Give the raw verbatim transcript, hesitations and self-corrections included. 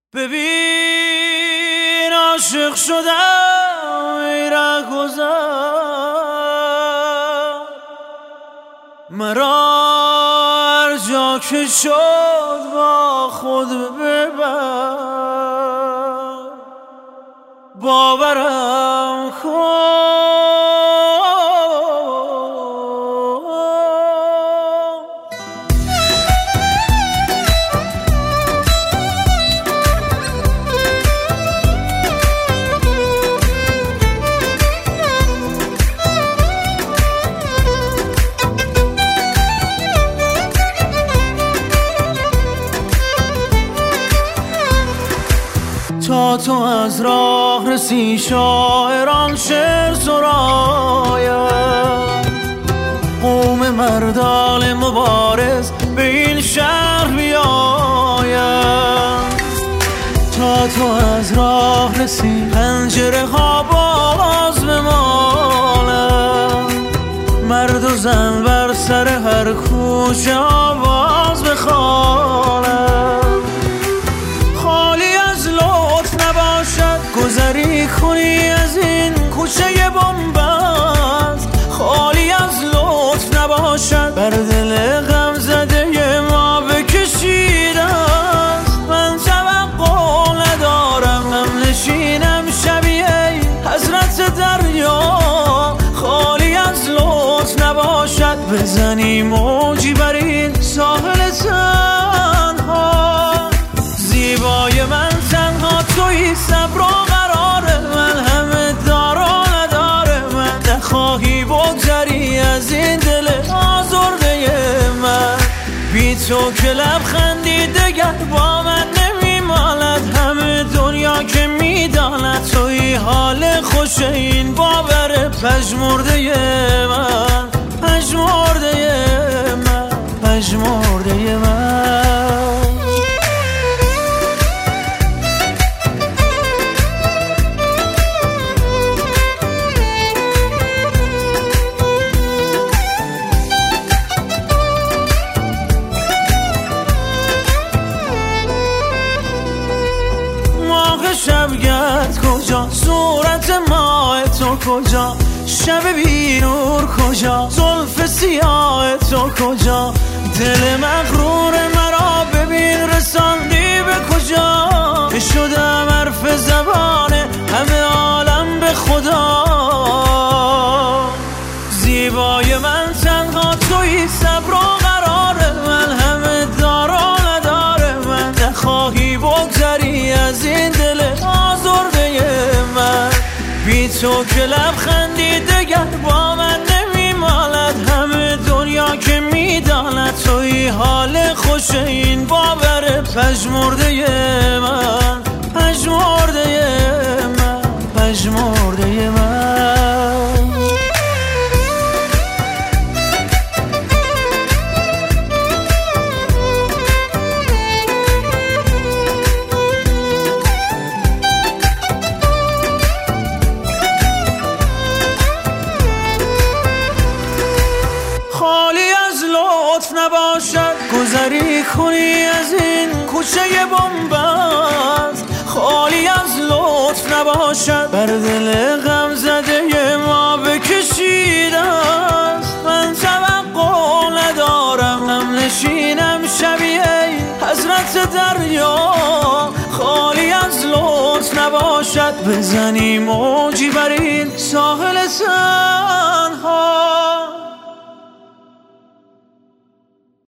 ببین عاشق شدم ای رهگذر، مرا هر جا که شد با خود ببر، باورم کن تا تو از راه رسی شاعران شعر سراید، قوم مردان مبارز به این شهر بیاید. تا تو از راه رسی پنجره ها باز بمالد، مرد و زن بر سر هر کوچه آواز بخوانند. گذری کنی از این کوچه بنبست، خالی از لطف نباشد بر دل غم زده ما بکشیده است. من توقع ندارم هم نشینم شبیه حضرت دریا، خالی از لطف نباشد بزنی موجی بر این ساحل تنها. زیبای من تنها تویی، صبر و قرار من همه دار و نداره من. نخواهی بگذری از این دل آزرده من، بی تو که لبخندی دگر با من نمیماند. همه دنیا که میداند تویی حال خوش این باور پژمرده من، پژمرده من، پژمرده من. شبگرد کجا، صورت ماه تو کجا، شب بی نور کجا، زلف سیاه تو کجا. دل مغرور مرا ببین رساندی به کجا، که شدم حرف زبان همه عالم به خدا. زیبای من تنها تویی، صبر و قرار من همه دار و نداره من. نخواهی بگذری از این دل آزرده من، بی تو که لبخندی دگر با من نمیمالد. همه دنیا که میداند تویی حال خوش این باور پژمرده من، پژمرده من، پژمرده من. نباشد گذری کنی از این کوچه بنبست، خالی از لطف نباشد بر دل غم زده ما بکشیده است. من توقع ندارم هم نشینم شبیه حضرت دریا، خالی از لطف نباشد بزنی موجی بر این ساحل سر.